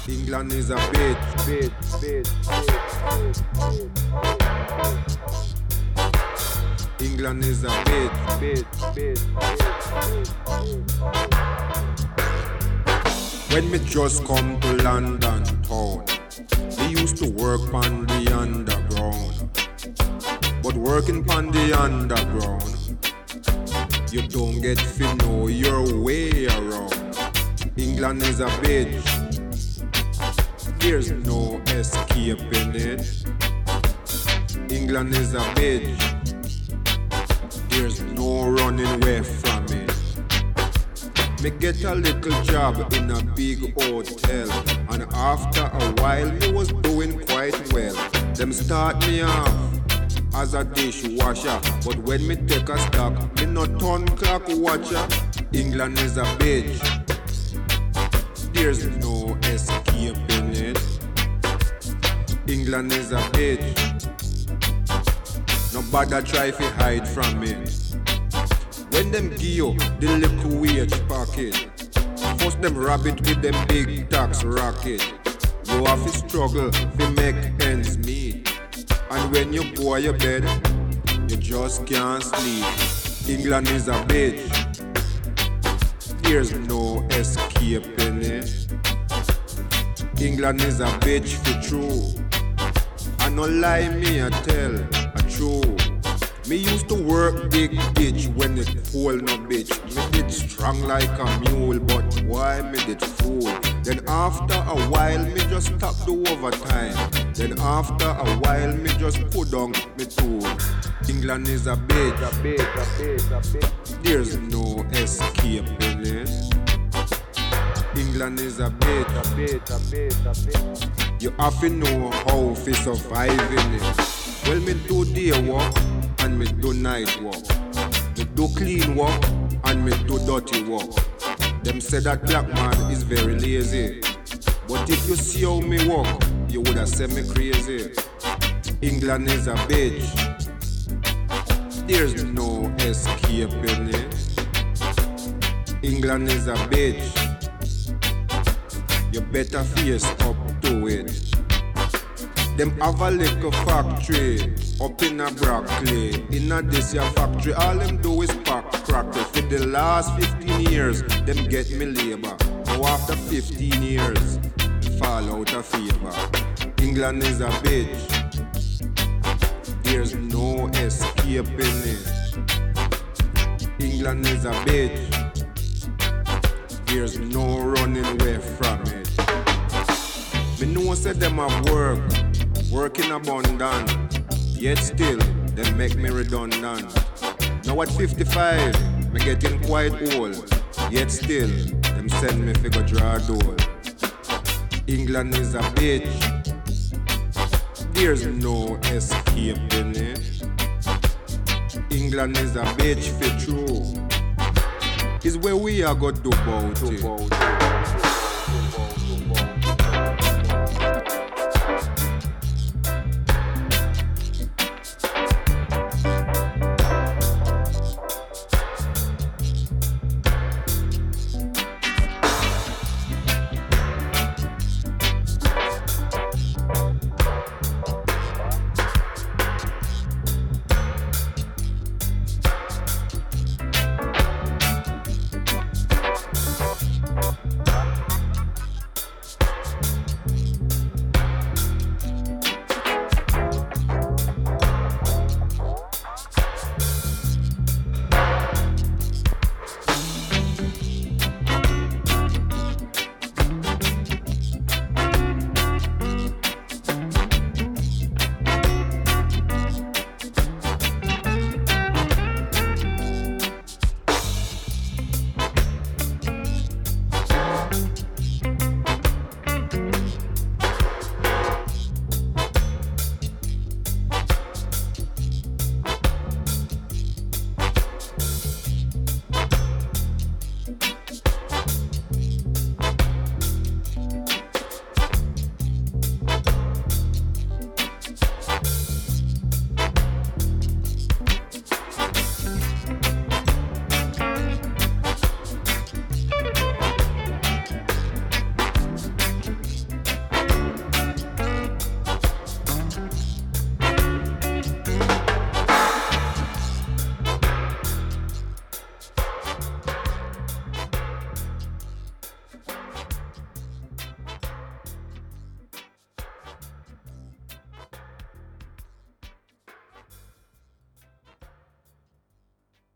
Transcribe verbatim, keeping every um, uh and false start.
England is a bitch, bitch, bitch, bitch, bitch, bitch. England is a bitch, bitch, bitch, bitch, bitch. When me just come to London town, me used to work on the underground. But working on the underground, you don't get to know your way around. England is a bitch, there's no escaping it. England is a bitch, there's no running away from it. Me get a little job in a big hotel, and after a while me was doing quite well. Them start me off as a dishwasher, but when me take a stock, me no turn clock watcher. England is a bitch, there's no escaping it. England is a bitch, nobody try to hide from it. When them give you the little wage packet, first them rob it with them big tax racket. You have to struggle to make ends meet, and when you go to your bed, you just can't sleep. England is a bitch, there's no escaping it. England is a bitch for true, I no lie me I tell a true. Me used to work big bitch when it fall no bitch. Me did strong like a mule, but why me did fool? Then after a while me just stop the overtime. Then after a while me just put on me tool. England is a bitch, a bitch, a bitch, a bitch. There's no escaping it. England is a bitch, a bitch, a bitch, a bitch. You have to know how to survive in it. Well, me do day work and me do night work. Me do clean work and me do dirty work. Them say that black man is very lazy, but if you see how me work, you would have said me crazy. England is a bitch, there's no escaping it. England is a bitch, you better face up to it. Them have a little factory up in a Brockley. In a this year factory, all them do is pack cracker. For the last fifteen years, them get me labor. Now after fifteen years, fall out of favor. England is a bitch, there's no escaping it. England is a bitch, there's no running away from it. Me know say them have work, work in abundance, yet still them make me redundant. Now at fifty-five, me getting quite old, yet still them send me figure draw door. England is a bitch, there's no escaping it. England is a bitch for true, is where we are got to bout it.